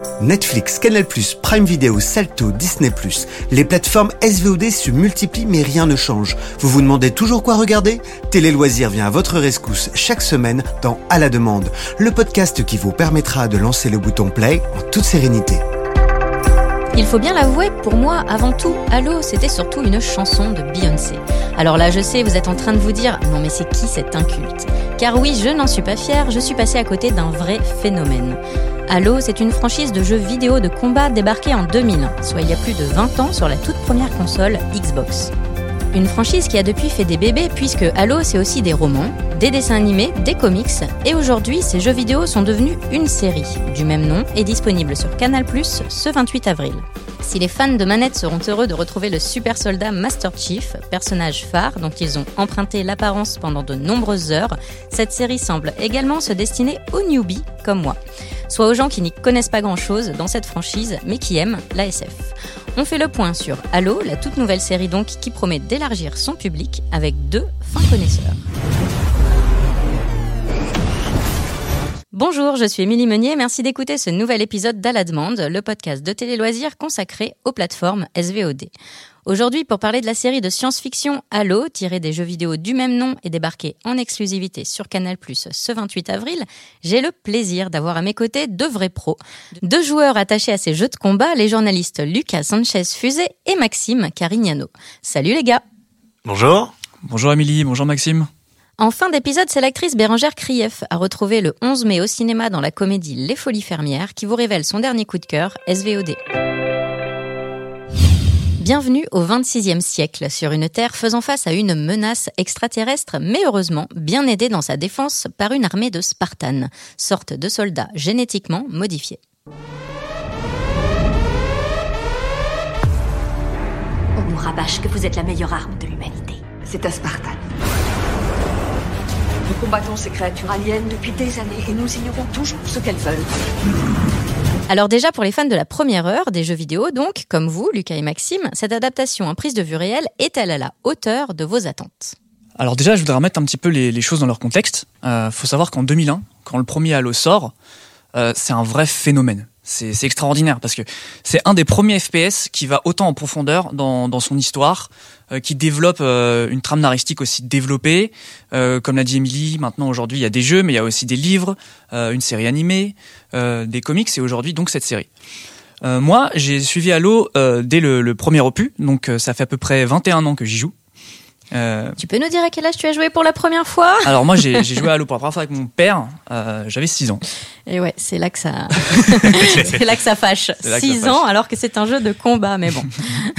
Netflix, Canal+, Prime Video, Salto, Disney+. Les plateformes SVOD se multiplient mais rien ne change. Vous vous demandez toujours quoi regarder ? Télé Loisirs vient à votre rescousse chaque semaine dans À la demande, le podcast qui vous permettra de lancer le bouton play en toute sérénité. Il faut bien l'avouer, pour moi, avant tout, Halo, c'était surtout une chanson de Beyoncé. Alors là, je sais, vous êtes en train de vous dire, non mais c'est qui cet inculte ? Car oui, je n'en suis pas fière, je suis passée à côté d'un vrai phénomène. Halo, c'est une franchise de jeux vidéo de combat débarquée en 2001, soit il y a plus de 20 ans sur la toute première console Xbox. Une franchise qui a depuis fait des bébés puisque Halo, c'est aussi des romans, des dessins animés, des comics, et aujourd'hui, ces jeux vidéo sont devenus une série du même nom et disponible sur Canal+, ce 28 avril. Si les fans de manettes seront heureux de retrouver le super soldat Master Chief, personnage phare dont ils ont emprunté l'apparence pendant de nombreuses heures, cette série semble également se destiner aux newbies comme moi, soit aux gens qui n'y connaissent pas grand-chose dans cette franchise mais qui aiment la SF. On fait le point sur Halo, la toute nouvelle série donc qui promet d'élargir son public avec 2 fins connaisseurs. Bonjour, je suis Émilie Meunier, merci d'écouter ce nouvel épisode d'À la demande, le podcast de Télé Loisirs consacré aux plateformes SVOD. Aujourd'hui, pour parler de la série de science-fiction Halo, tirée des jeux vidéo du même nom et débarquée en exclusivité sur Canal+, ce 28 avril, j'ai le plaisir d'avoir à mes côtés 2 vrais pros. 2 joueurs attachés à ces jeux de combat, les journalistes Lucas Sanchez-Fusé et Maxime Carignano. Salut les gars. Bonjour. Bonjour Émilie, bonjour Maxime. En fin d'épisode, c'est l'actrice Bérengère Krief à retrouver le 11 mai au cinéma dans la comédie Les Folies Fermières qui vous révèle son dernier coup de cœur, SVOD. Bienvenue au 26e siècle, sur une Terre faisant face à une menace extraterrestre, mais heureusement bien aidée dans sa défense par une armée de Spartans, sorte de soldats génétiquement modifiés. On nous rabâche que vous êtes la meilleure arme de l'humanité. C'est un Spartan. Nous combattons ces créatures aliens depuis des années et nous ignorons toujours ce qu'elles veulent. Alors déjà, pour les fans de la première heure des jeux vidéo, donc, comme vous, Lucas et Maxime, cette adaptation en prise de vue réelle est-elle à la hauteur de vos attentes ? Alors déjà, je voudrais remettre un petit peu les choses dans leur contexte. Faut savoir qu'en 2001, quand le premier Halo sort, c'est un vrai phénomène. C'est extraordinaire parce que c'est un des premiers FPS qui va autant en profondeur dans son histoire, qui développe une trame narrative aussi développée. Comme l'a dit Émilie, maintenant aujourd'hui il y a des jeux, mais il y a aussi des livres, une série animée, des comics et aujourd'hui donc cette série. Moi, j'ai suivi Halo dès le premier opus, donc ça fait à peu près 21 ans que j'y joue. Tu peux nous dire à quel âge tu as joué pour la première fois ? Alors moi j'ai joué à Halo pour la première fois avec mon père, j'avais 6 ans. Et ouais, c'est là que ça c'est là que ça fâche. 6 ans alors que c'est un jeu de combat, mais bon.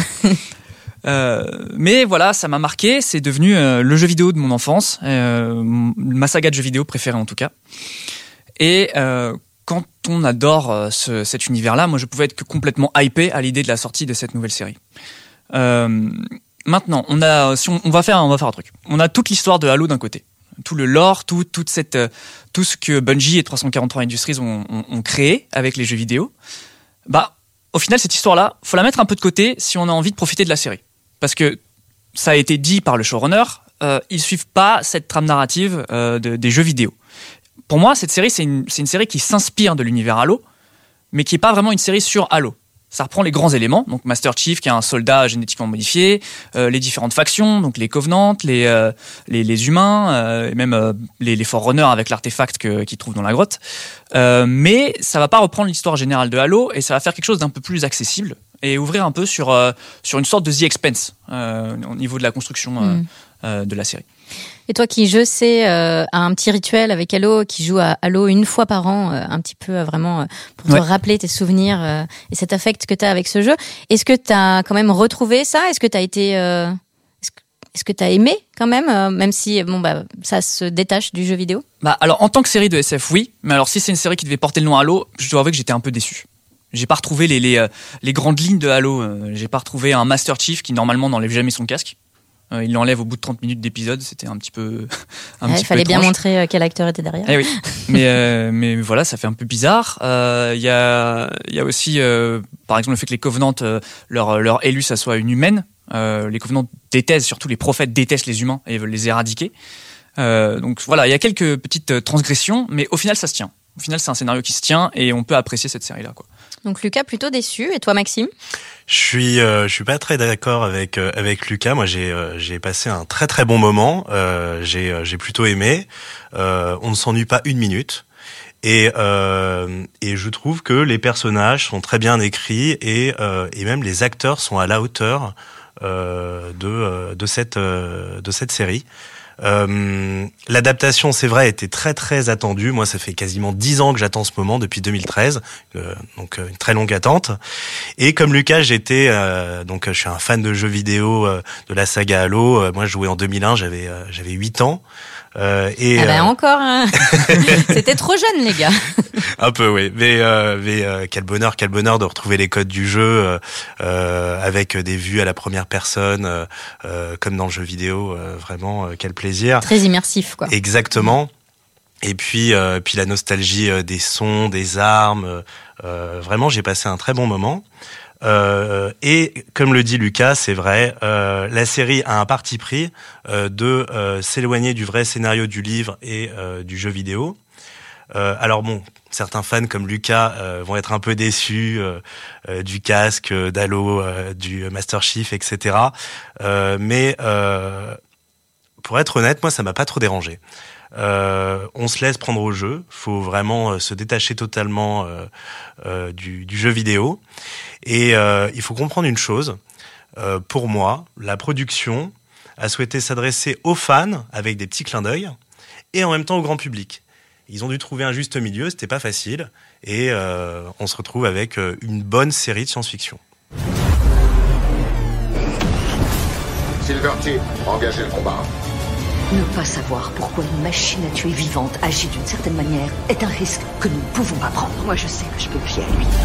Mais voilà, ça m'a marqué, c'est devenu le jeu vidéo de mon enfance, ma saga de jeux vidéo préférée en tout cas. Et quand on adore cet univers-là, moi je pouvais être que complètement hypé à l'idée de la sortie de cette nouvelle série. Maintenant, on va faire un truc. On a toute l'histoire de Halo d'un côté, tout le lore, tout ce que Bungie et 343 Industries ont créé avec les jeux vidéo. Bah, au final, cette histoire-là, faut la mettre un peu de côté si on a envie de profiter de la série, parce que ça a été dit par le showrunner, ils suivent pas cette trame narrative des jeux vidéo. Pour moi, cette série, c'est une série qui s'inspire de l'univers Halo, mais qui est pas vraiment une série sur Halo. Ça reprend les grands éléments, donc Master Chief qui est un soldat génétiquement modifié, les différentes factions, donc les Covenants, les humains, et même les Forerunners avec l'artefact qu'ils trouvent dans la grotte. Mais ça va pas reprendre l'histoire générale de Halo et ça va faire quelque chose d'un peu plus accessible et ouvrir un peu sur une sorte de The Expanse au niveau de la construction de la série. Et toi qui, je sais, a un petit rituel avec Halo, qui joue à Halo une fois par an, un petit peu vraiment pour te rappeler tes souvenirs et cet affect que tu as avec ce jeu, est-ce que tu as quand même retrouvé ça ? Est-ce que tu as été... Est-ce que tu as aimé quand même si ça se détache du jeu vidéo ? Alors en tant que série de SF, oui. Mais alors si c'est une série qui devait porter le nom Halo, je dois avouer que j'étais un peu déçu. J'ai pas retrouvé les grandes lignes de Halo. J'ai pas retrouvé un Master Chief qui normalement n'enlève jamais son casque. Il l'enlève au bout de 30 minutes d'épisode, c'était un petit peu il fallait bien montrer quel acteur était derrière. Eh oui. mais voilà, ça fait un peu bizarre. Il y a aussi par exemple le fait que les Covenants leur élu ça soit une humaine. Les Covenants détestent, surtout les prophètes détestent les humains et veulent les éradiquer. Donc voilà, il y a quelques petites transgressions, mais au final ça se tient. Au final, c'est un scénario qui se tient et on peut apprécier cette série-là, quoi. Donc Lucas plutôt déçu, et toi Maxime ? Je suis pas très d'accord avec Lucas. Moi, j'ai passé un très très bon moment. J'ai plutôt aimé. On ne s'ennuie pas une minute. Et je trouve que les personnages sont très bien écrits et même les acteurs sont à la hauteur de cette série. L'adaptation, c'est vrai, était très très attendue. Moi, ça fait quasiment 10 ans que j'attends ce moment, depuis 2013, donc une très longue attente. Et comme Lucas, je suis un fan de jeux vidéo de la saga Halo. Moi, je jouais en 2001, j'avais 8 ans. Encore, hein. C'était trop jeune, les gars. Un peu, oui. Mais quel bonheur de retrouver les codes du jeu avec des vues à la première personne, comme dans le jeu vidéo. Vraiment, quel plaisir. Très immersif, quoi. Exactement. Et puis la nostalgie des sons, des armes. Vraiment, j'ai passé un très bon moment. Et comme le dit Lucas, c'est vrai, la série a un parti pris de s'éloigner du vrai scénario du livre et du jeu vidéo. Alors bon, certains fans comme Lucas vont être un peu déçus du casque, d'Halo, du Master Chief, etc. Mais pour être honnête, moi ça m'a pas trop dérangé. On se laisse prendre au jeu, faut vraiment se détacher totalement du jeu vidéo. Et il faut comprendre une chose, pour moi, la production a souhaité s'adresser aux fans avec des petits clins d'œil et en même temps au grand public. Ils ont dû trouver un juste milieu, c'était pas facile, et on se retrouve avec une bonne série de science-fiction. Silver Team, engagez le combat. Ne pas savoir pourquoi une machine à tuer vivante agit d'une certaine manière est un risque que nous ne pouvons pas prendre. Moi, je sais que je peux me fier à lui.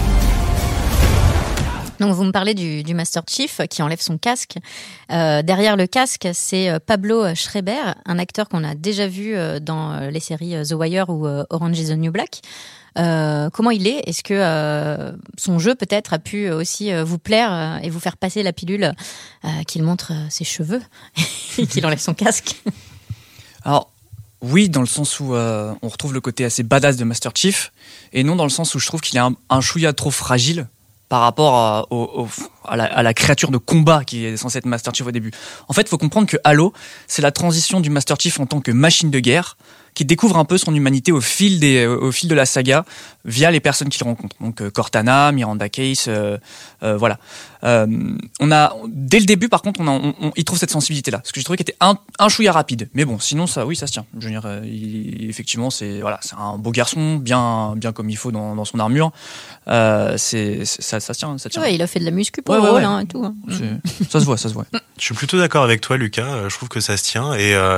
Donc vous me parlez du Master Chief qui enlève son casque. Derrière le casque, c'est Pablo Schreiber, un acteur qu'on a déjà vu dans les séries The Wire ou Orange is the New Black. Comment il est ? Est-ce que son jeu peut-être a pu aussi vous plaire et vous faire passer la pilule qu'il montre ses cheveux et qu'il enlève son casque ? Alors oui, dans le sens où on retrouve le côté assez badass de Master Chief, et non dans le sens où je trouve qu'il est un chouïa trop fragile par rapport à la créature de combat qui est censée être Master Chief au début. En fait, il faut comprendre que Halo, c'est la transition du Master Chief en tant que machine de guerre qui découvre un peu son humanité au fil de la saga via les personnes qu'il rencontre. Donc Cortana, Miranda Case, voilà. On a dès le début, par contre, il trouve cette sensibilité-là, ce que j'ai trouvé qui était un chouïa rapide. Mais bon, sinon ça, oui, ça se tient. Je veux dire, effectivement, c'est un beau garçon, bien comme il faut dans son armure. Ça se tient. Ouais, il a fait de la muscu pour le rôle, hein, et tout. Hein. Ça se voit. Je suis plutôt d'accord avec toi, Lucas. Je trouve que ça se tient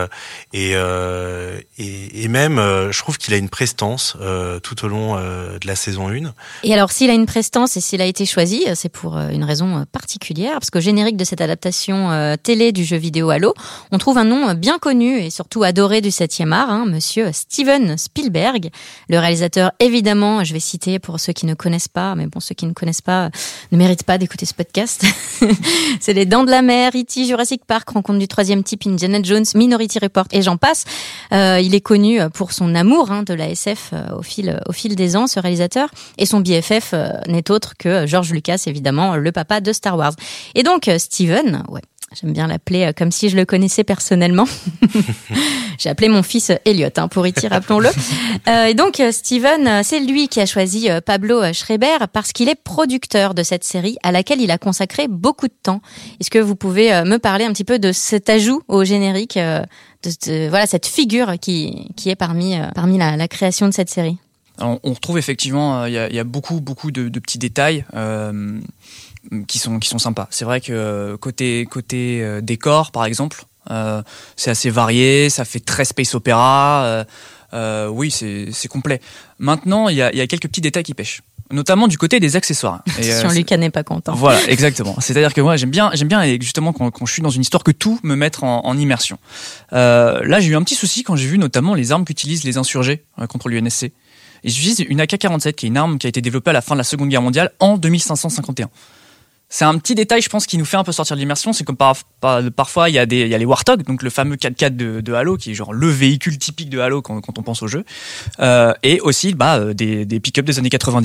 et même, je trouve qu'il a une prestance tout au long de la saison 1. Et alors, s'il a une prestance et s'il a été choisi, c'est pour une raison particulière, parce qu'au générique de cette adaptation télé du jeu vidéo Halo, on trouve un nom bien connu et surtout adoré du 7e art, hein, monsieur Steven Spielberg, le réalisateur, évidemment, je vais citer pour ceux qui ne connaissent pas, mais bon, ceux qui ne connaissent pas ne méritent pas d'écouter ce podcast. C'est Les Dents de la Mer, E.T., Jurassic Park, Rencontre du troisième type, Indiana Jones, Minority Report et j'en passe. Il est connu pour son amour de la SF au fil des ans, ce réalisateur, et son BFF n'est autre que George Lucas, évidemment, le papa de Star Wars. Et donc Steven, ouais, j'aime bien l'appeler comme si je le connaissais personnellement. J'ai appelé mon fils Elliot, pour E.T., rappelons-le. Et donc Steven, c'est lui qui a choisi Pablo Schreiber parce qu'il est producteur de cette série à laquelle il a consacré beaucoup de temps. Est-ce que vous pouvez me parler un petit peu de cet ajout au générique, voilà, cette figure qui est parmi la création de cette série? Alors, on retrouve effectivement, il y a beaucoup de petits détails qui sont sympas. C'est vrai que côté décor, par exemple, c'est assez varié, ça fait très space opéra. Oui, c'est complet. Maintenant, il y a quelques petits détails qui pêchent, notamment du côté des accessoires. Si Lucas n'est pas content. Voilà, exactement. C'est-à-dire que moi, j'aime bien justement quand je suis dans une histoire que tout me mettre en immersion. Là, j'ai eu un petit souci quand j'ai vu notamment les armes qu'utilisent les insurgés contre l'UNSC. Ils utilisent une AK-47, qui est une arme qui a été développée à la fin de la Seconde Guerre mondiale en 2551. C'est un petit détail, je pense, qui nous fait un peu sortir de l'immersion. C'est comme parfois, il y a les Warthog, donc le fameux 4x4 de Halo, qui est genre le véhicule typique de Halo quand on pense au jeu. Et aussi, des pick-up des années 90.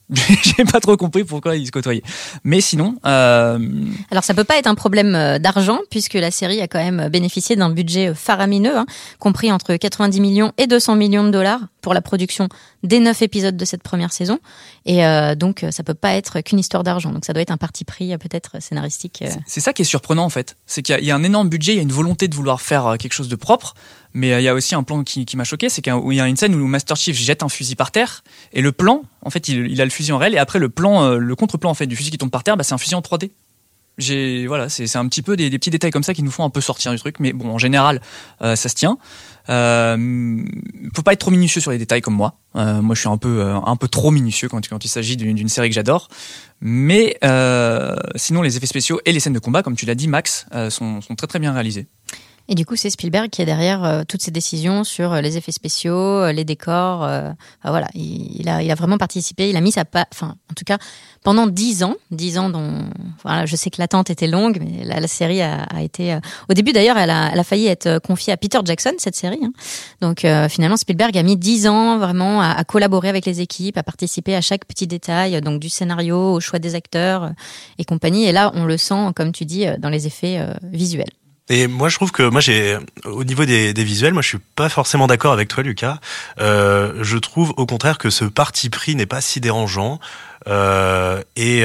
J'ai pas trop compris pourquoi ils se côtoyaient. Mais sinon... Alors ça peut pas être un problème d'argent, puisque la série a quand même bénéficié d'un budget faramineux, compris entre 90 millions et 200 millions de dollars pour la production des 9 épisodes de cette première saison. Et donc ça peut pas être qu'une histoire d'argent. Donc ça doit être un parti pris peut-être scénaristique. C'est ça qui est surprenant en fait. C'est qu'il y a un énorme budget, il y a une volonté de vouloir faire quelque chose de propre. Mais il y a aussi un plan qui m'a choqué, c'est qu'il y a une scène où Master Chief jette un fusil par terre, et le plan, en fait, il a le fusil en réel, et après le contre-plan en fait du fusil qui tombe par terre, c'est un fusil en 3D. C'est un petit peu des petits détails comme ça qui nous font un peu sortir du truc, mais bon, en général, ça se tient. Faut pas être trop minutieux sur les détails comme moi. Moi, je suis un peu trop minutieux quand il s'agit d'une série que j'adore. Mais sinon, les effets spéciaux et les scènes de combat, comme tu l'as dit, Max, sont très très bien réalisés. Et du coup, c'est Spielberg qui est derrière toutes ces décisions sur les effets spéciaux, les décors. Voilà, il a vraiment participé. Il a mis en tout cas, pendant 10 ans dont, voilà, je sais que l'attente était longue, mais la série a été. Au début, d'ailleurs, elle a failli être confiée à Peter Jackson, cette série. Donc, finalement, Spielberg a mis 10 ans vraiment à collaborer avec les équipes, à participer à chaque petit détail, donc du scénario au choix des acteurs et compagnie. Et là, on le sent, comme tu dis, dans les effets visuels. Et moi, je trouve que au niveau des visuels, moi, je suis pas forcément d'accord avec toi, Lucas. Je trouve au contraire que ce parti pris n'est pas si dérangeant, et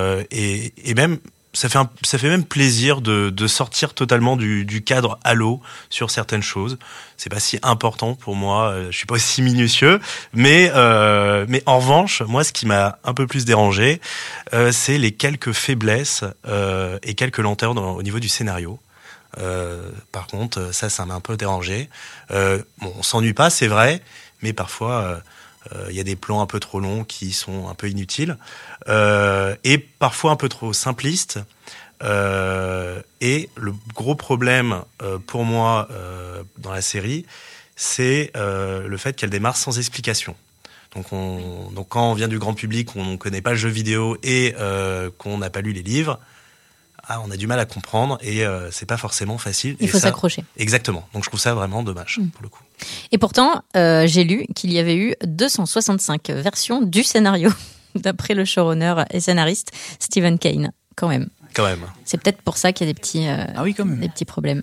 même ça fait même plaisir de sortir totalement du cadre Halo sur certaines choses. C'est pas si important pour moi. Je suis pas aussi minutieux, mais en revanche, moi, ce qui m'a un peu plus dérangé, c'est les quelques faiblesses et quelques lenteurs au niveau du scénario. Par contre, ça m'a un peu dérangé. On s'ennuie pas, c'est vrai, mais parfois il y a des plans un peu trop longs qui sont un peu inutiles, et parfois un peu trop simplistes. Et le gros problème pour moi dans la série, c'est le fait qu'elle démarre sans explication. Donc quand on vient du grand public, on ne connaît pas le jeu vidéo et qu'on n'a pas lu les livres, on a du mal à comprendre et c'est pas forcément facile. Il faut s'accrocher. Exactement. Donc je trouve ça vraiment dommage pour le coup. Et pourtant, j'ai lu qu'il y avait eu 265 versions du scénario d'après le showrunner et scénariste Stephen Kane. Quand même. C'est peut-être pour ça qu'il y a des petits problèmes.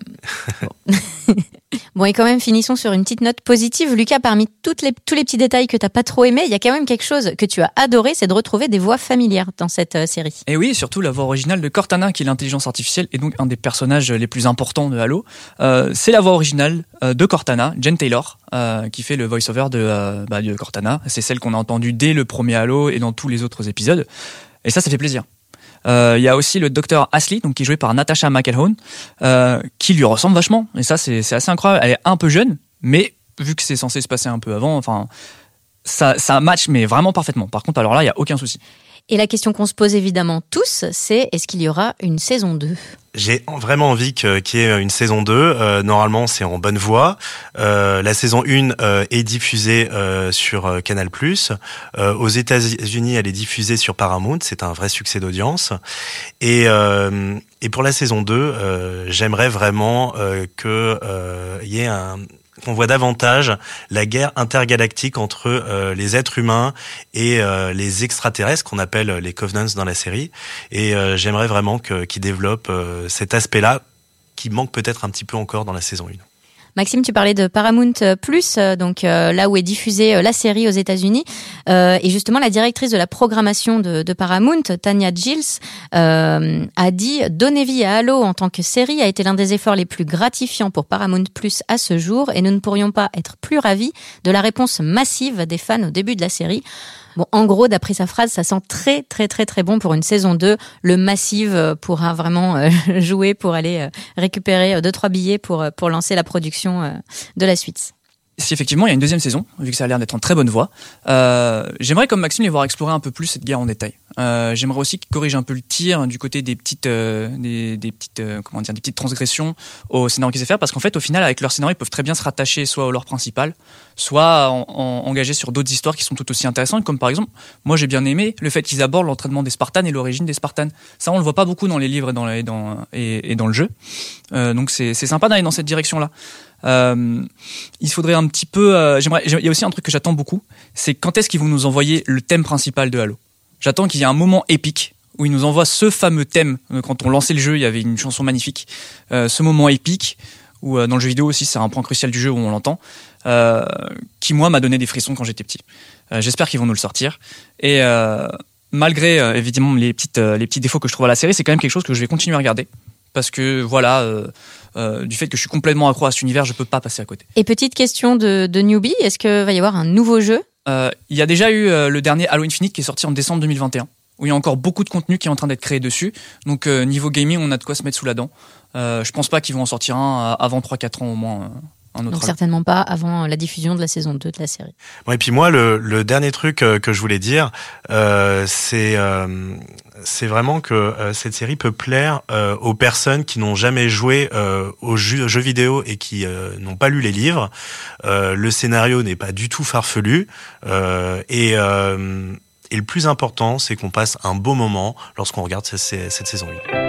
Bon, et quand même, finissons sur une petite note positive. Lucas, parmi tous les petits détails que t'as pas trop aimé, il y a quand même quelque chose que tu as adoré, c'est de retrouver des voix familières dans cette série. Et oui, surtout la voix originale de Cortana, qui est l'intelligence artificielle et donc un des personnages les plus importants de Halo. C'est la voix originale de Cortana, Jen Taylor, qui fait le voice-over de Cortana. C'est celle qu'on a entendue dès le premier Halo et dans tous les autres épisodes. Et ça fait plaisir. Il y a aussi le docteur Ashley, donc qui est joué par Natasha McElhone, qui lui ressemble vachement. Et ça, c'est assez incroyable. Elle est un peu jeune, mais vu que c'est censé se passer un peu avant, enfin, ça match, mais vraiment parfaitement. Par contre, alors là, il y a aucun souci. Et la question qu'on se pose évidemment tous, c'est est-ce qu'il y aura une saison 2 ? J'ai vraiment envie qu'il y ait une saison 2. Normalement, c'est en bonne voie. La saison 1 est diffusée sur Canal+. Aux États-Unis, elle est diffusée sur Paramount. C'est un vrai succès d'audience. Et pour la saison 2, j'aimerais vraiment qu'il y ait qu'on voit davantage la guerre intergalactique entre les êtres humains et les extraterrestres qu'on appelle les Covenants dans la série. Et j'aimerais vraiment qu'ils développent cet aspect-là qui manque peut-être un petit peu encore dans la saison 1. Maxime, tu parlais de Paramount+, donc là où est diffusée la série aux États-Unis, et justement la directrice de la programmation de Paramount, Tanya Giles, a dit « Donner vie à Halo en tant que série a été l'un des efforts les plus gratifiants pour Paramount+ à ce jour, et nous ne pourrions pas être plus ravis de la réponse massive des fans au début de la série ». Bon, en gros, d'après sa phrase, ça sent très, très, très, très bon pour une saison 2. Le Massive pourra vraiment jouer pour aller récupérer 2-3 billets pour lancer la production de la suite. Si effectivement il y a une deuxième saison, vu que ça a l'air d'être en très bonne voie, j'aimerais comme Maxime les voir explorer un peu plus cette guerre en détail. J'aimerais aussi qu'ils corrigent un peu le tir du côté des petites transgressions au scénario qu'ils savent faire, parce qu'en fait au final avec leur scénario ils peuvent très bien se rattacher soit au lore principal, soit engager sur d'autres histoires qui sont tout aussi intéressantes, comme par exemple, moi j'ai bien aimé le fait qu'ils abordent l'entraînement des Spartans et l'origine des Spartans. Ça on le voit pas beaucoup dans les livres et dans le jeu, donc c'est sympa d'aller dans cette direction là. Il faudrait un petit peu il y a aussi un truc que j'attends beaucoup, c'est quand est-ce qu'ils vont nous envoyer le thème principal de Halo. J'attends qu'il y ait un moment épique où il nous envoie ce fameux thème. Quand on lançait le jeu, il y avait une chanson magnifique. Ce moment épique, où dans le jeu vidéo aussi, c'est un point crucial du jeu où on l'entend, qui moi m'a donné des frissons quand j'étais petit. J'espère qu'ils vont nous le sortir. Et malgré évidemment les petits défauts que je trouve à la série, c'est quand même quelque chose que je vais continuer à regarder. Parce que voilà, du fait que je suis complètement accro à cet univers, je peux pas passer à côté. Et petite question de newbie, est-ce qu'il va y avoir un nouveau jeu ? Il y a déjà eu le dernier Halo Infinite qui est sorti en décembre 2021, où il y a encore beaucoup de contenu qui est en train d'être créé dessus. Donc niveau gaming, on a de quoi se mettre sous la dent. Je pense pas qu'ils vont en sortir un avant 3-4 ans au moins. Donc certainement pas avant la diffusion de la saison 2 de la série. Bon, et puis moi, le dernier truc que je voulais dire, c'est vraiment que cette série peut plaire aux personnes qui n'ont jamais joué aux jeux vidéo et qui n'ont pas lu les livres. Le scénario n'est pas du tout farfelu et le plus important, c'est qu'on passe un beau moment lorsqu'on regarde cette saison 8.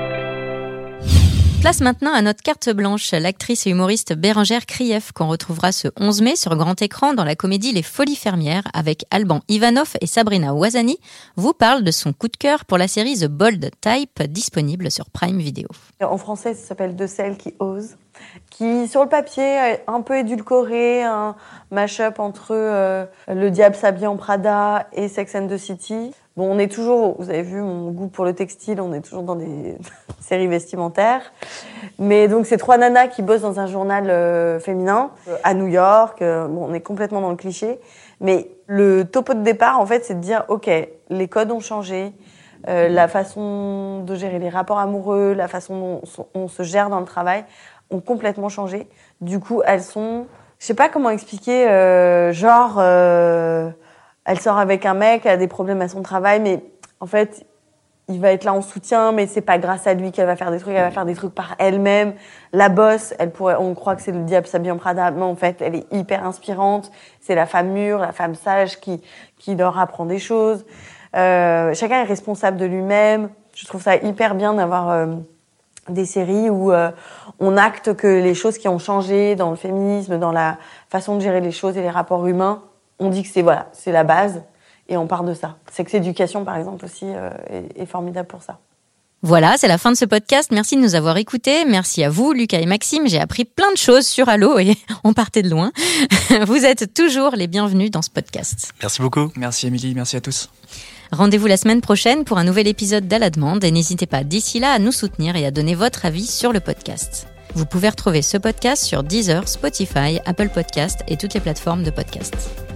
Place maintenant à notre carte blanche, l'actrice et humoriste Bérengère Krief, qu'on retrouvera ce 11 mai sur grand écran dans la comédie Les Folies Fermières avec Alban Ivanov et Sabrina Ouazani, vous parle de son coup de cœur pour la série The Bold Type, disponible sur Prime Video. En français, ça s'appelle De celles qui osent, qui sur le papier est un peu édulcoré, un mash-up entre Le Diable s'habille en Prada et Sex and the City. Bon, on est toujours, vous avez vu mon goût pour le textile, on est toujours dans des séries vestimentaires. Mais donc, c'est 3 nanas qui bossent dans un journal féminin à New York. Bon, on est complètement dans le cliché. Mais le topo de départ, en fait, c'est de dire, OK, les codes ont changé, la façon de gérer les rapports amoureux, la façon dont on se gère dans le travail ont complètement changé. Du coup, elles sont, je sais pas comment expliquer, elle sort avec un mec, elle a des problèmes à son travail, mais en fait, il va être là en soutien, mais c'est pas grâce à lui qu'elle va faire des trucs, elle va faire des trucs par elle-même. La boss, on croit que c'est le diable s'habille en Prada, mais en fait, elle est hyper inspirante. C'est la femme mûre, la femme sage qui leur apprend des choses. Chacun est responsable de lui-même. Je trouve ça hyper bien d'avoir des séries où on acte que les choses qui ont changé dans le féminisme, dans la façon de gérer les choses et les rapports humains, on dit que c'est la base et on part de ça. Sex Education, par exemple, aussi est formidable pour ça. Voilà, c'est la fin de ce podcast. Merci de nous avoir écoutés. Merci à vous, Lucas et Maxime. J'ai appris plein de choses sur Halo et on partait de loin. Vous êtes toujours les bienvenus dans ce podcast. Merci beaucoup. Merci Émilie, merci à tous. Rendez-vous la semaine prochaine pour un nouvel épisode d'À la demande et n'hésitez pas d'ici là à nous soutenir et à donner votre avis sur le podcast. Vous pouvez retrouver ce podcast sur Deezer, Spotify, Apple Podcasts et toutes les plateformes de podcasts.